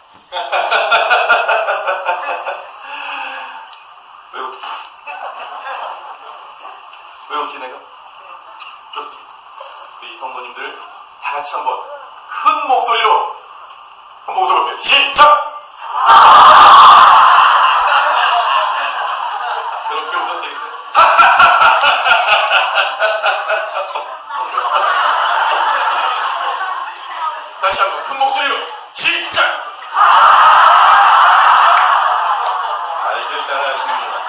왜 웃지? 왜 웃지 내가? 좋습니다. 우리 성도님들 다 같이 한번 큰 목소리로 한번 웃어볼게요. 시작! 그렇게 웃어도 되겠어요? 다시 한번 큰 목소리로 시작! 알겠다 하시는구나.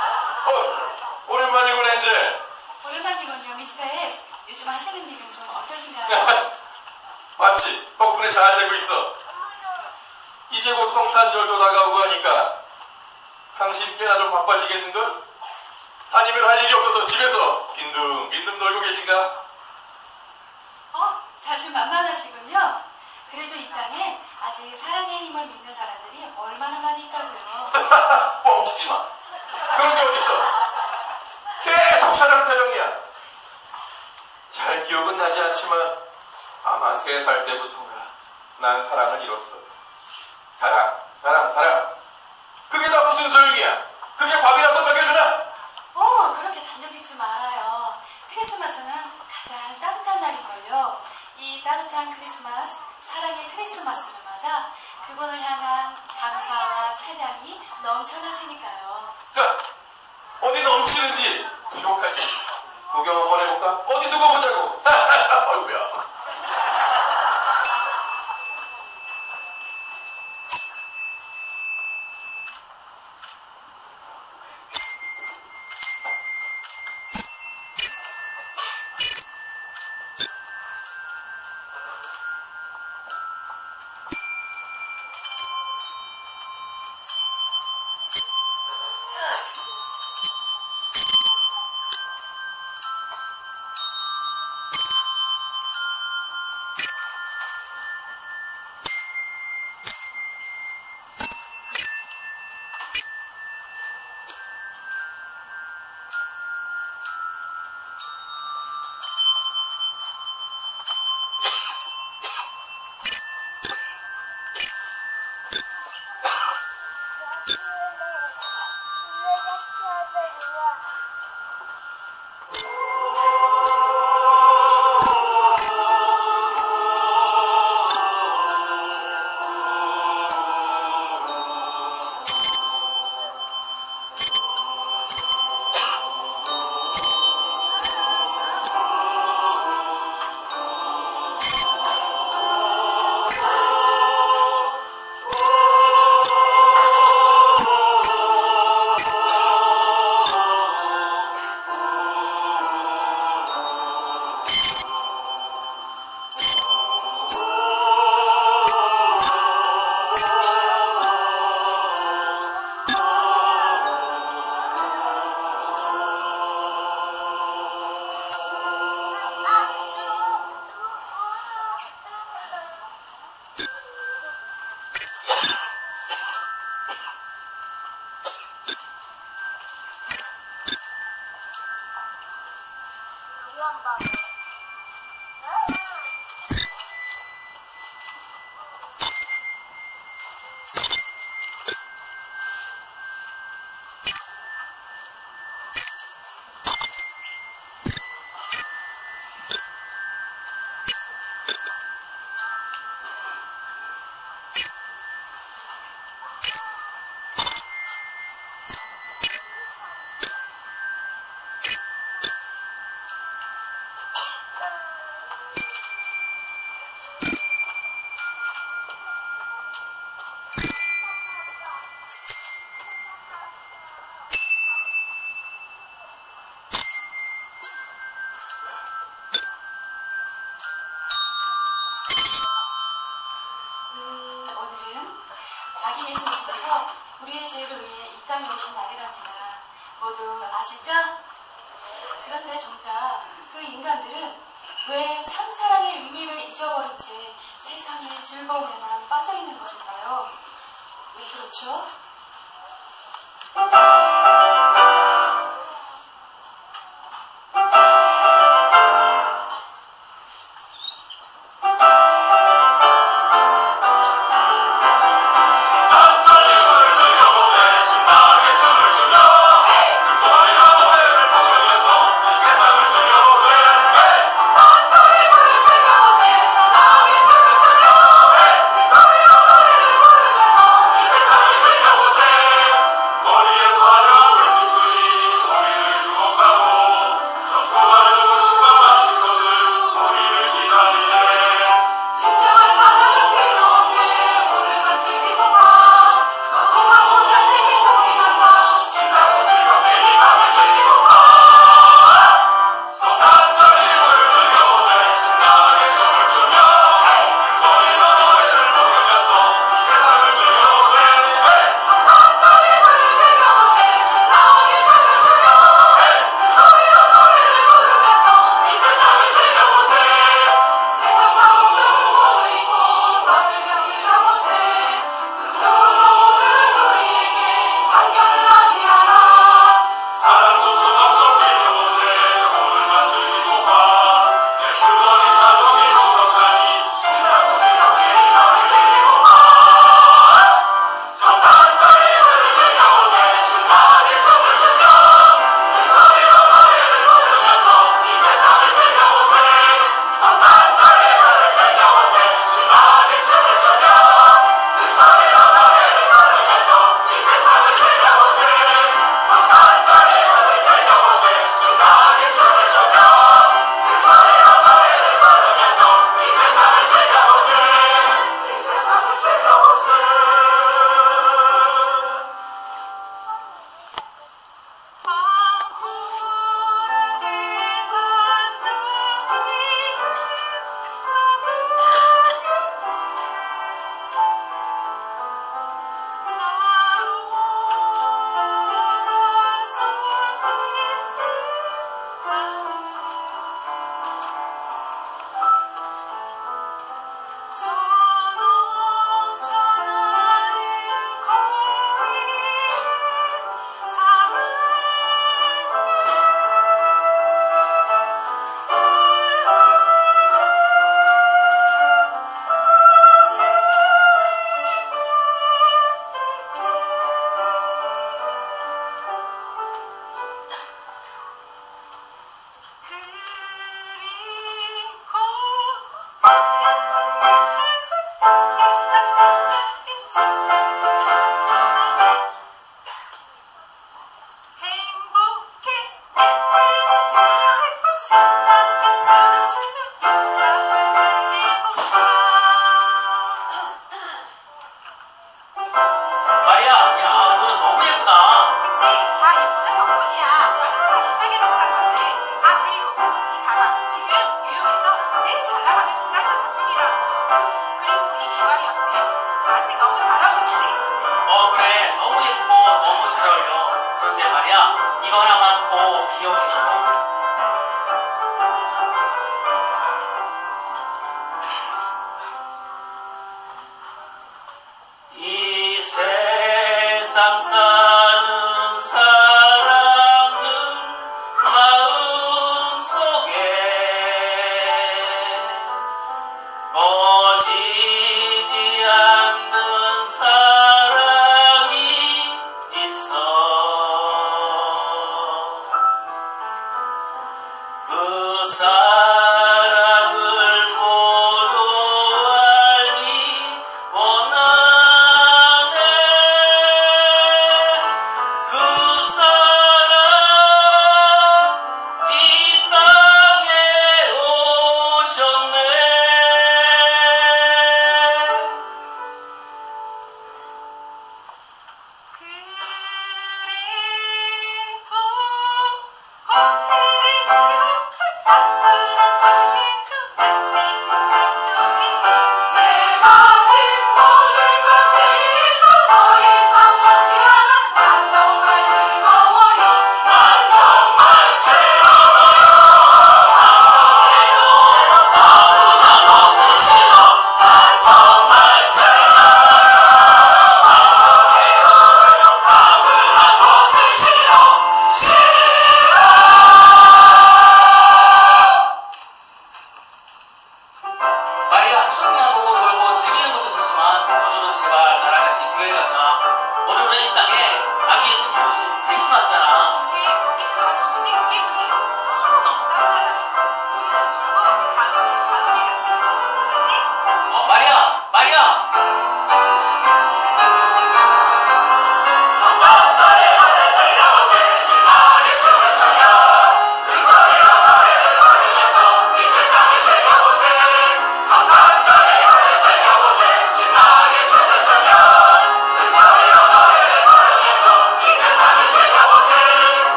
오랜만이군 엔젤. 오랜만이군요 미스터 S. 요즘 하시는 일은 좀 어떠신가요? 맞지? 덕분에 잘 되고 있어. 이제 곧 성탄절도 다가오고 하니까 당신 꽤나 좀 바빠지겠는걸? 아니면 할 일이 없어서 집에서 빈둥빈둥 놀고 계신가? 자신만만하시군요. 그래도 이 땅에 아직 사랑의 힘을 믿는 사람들이 얼마나 많이 있다고요. 뻥치지 마. 그런 게 어딨어. 계속 사랑 타령이야. 잘 기억은 나지 않지만 아마 3살 때부터인가 난 사랑을 잃었어. 사랑. 그게 다 무슨 소용이야. 그게 밥이라도 먹여주나? 그렇게 단정짓지 말아요. 크리스마스는 가장 따뜻한 날인걸요. 이 따뜻한 크리스마스, 사랑의 크리스마스를 맞아 그분을 향한 감사와 찬양이 넘쳐날 테니까요. 어디 넘치는지 부족하지. 구경 한번 해볼까? 어디 두고 보자고. 어이구야. 아기 예수님께서 우리의 죄를 위해 이 땅에 오신 날이랍니다. 모두 아시죠? 그런데 정작 그 인간들은 왜 참사랑의 의미를 잊어버린 채 세상의 즐거움에만 빠져있는 것일까요? 왜 그렇죠? 세상 사